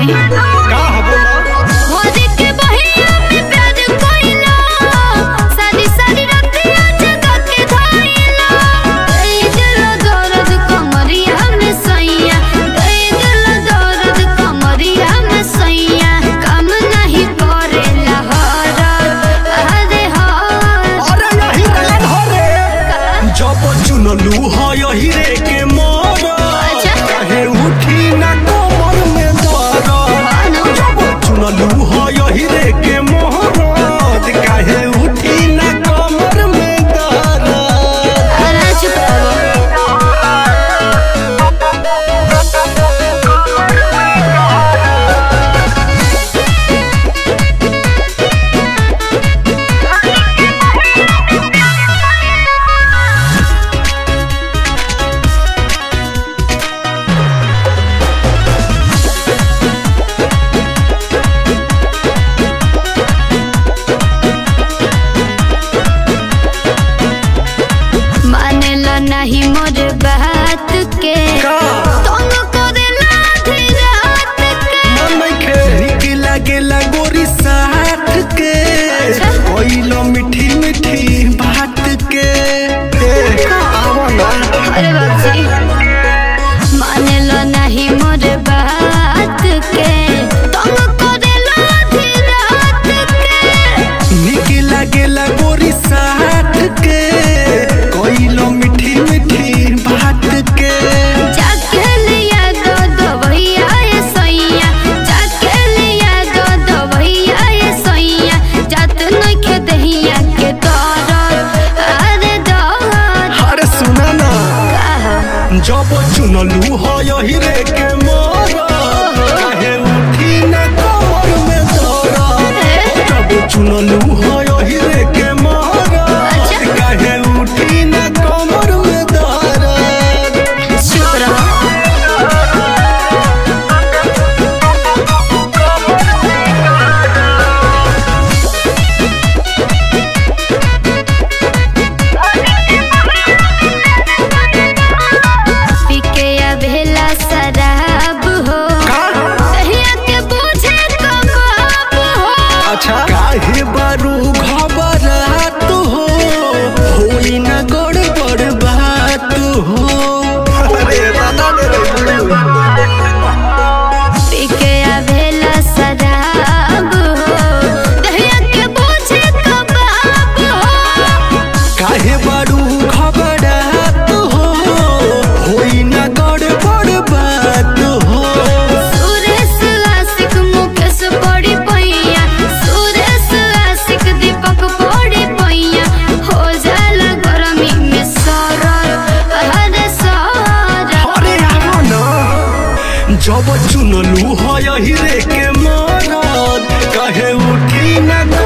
कहीं का बोला होदी के बहिया में प्यार कोइला सारी सारी रातियां जगा के धाइला ए दिल दर्द कमरिया में सैया ए दिल दर्द कमरिया में सैया काम नहीं करेला हरद अरे यही रे धरे जब चुनलू है यही रे के मोर काहे उठी ना कमर में दर्द जब चुनलू है यही रे के मोर काहे उठी ना कमर में दर्द अरे चुप नहीं मोर बात के तुम करेला आधी रात के मन नइखे निक लागेला गोरी साथ के कोइलो मीठी मीठी बात के आवा ना अरे बाबूजी माने लो नहीं मोर बात के तुम करेला आधी रात के निक लागेला गोरी साथ के कोइलो मीठी मीठी बात के जाके लिया दो भैया ये सैया जाके लिया दो भैया ये सैया जात नइखे दहिया के दरद अरे दरद अरे सुना ना कहा जब चुनलू है यही रे के मोर काहे उठी ना कमर में दर्द जब चुनलू है यही रे के मोर काहे उठी ना कमर में दर्द चुप रहो पीके या भेला शराब हो दहिया के बूझे कबाब हो अच्छा काहे बारू घबरात हो होई ना गड़बड़ बात हो अरे दादा रे पीके या भेला शराब हो दहिया के बूझे कबाब हो काहे बारू घबरात हो होई ना गड़बड़ बात हो सुरेश आशिक मुकेश बड़ी पैया सुरेश आशिक दीपक बड़ी पैया हो जाला गरमी में सरद अरे सरद अरे आवा ना जब चुनलू है यही रे के मरद काहे उठी ना